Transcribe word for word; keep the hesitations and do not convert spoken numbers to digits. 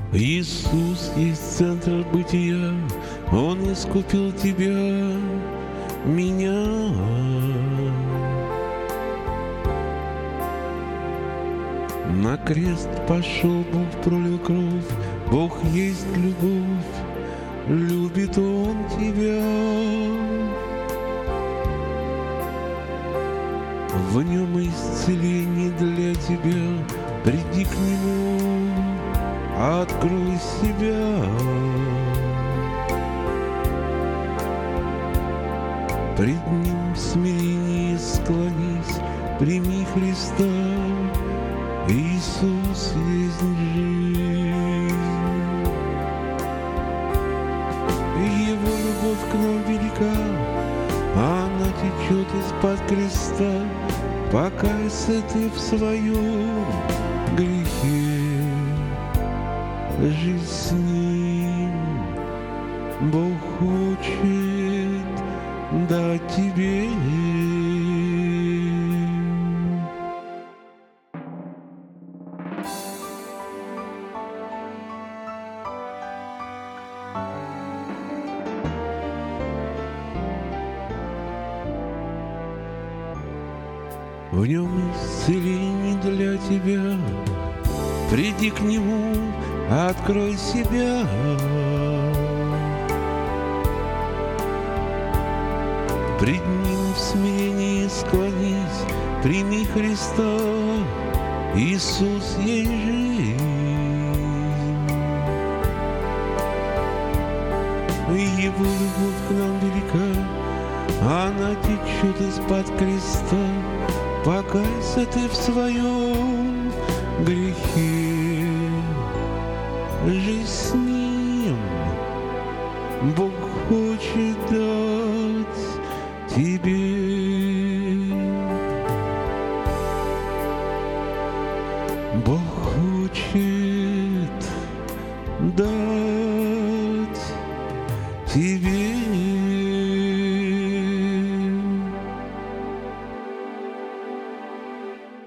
Иисус есть центр бытия, Он искупил тебя, меня. На крест пошел Бог, пролил кровь, Бог есть любовь, любит Он тебя. В Нем исцеление для тебя, приди к Нему, открой себя. Пред Ним в смирении склонись, прими Христа, Иисус есть жизнь. Его любовь к нам велика, она течет из-под креста. Покайся ты в своем грехе, жизнь с Ним Бог хочет дать тебе. В Нем исцеление для тебя, приди к Нему, открой себя. Пред Ним в смирении склонись, прими Христа, Иисус есть жизнь. Его любовь к нам велика, она течет из-под креста. Покайся ты в своем грехе, жизнь с Ним Бог хочет дать тебе. Бог хочет дать тебе.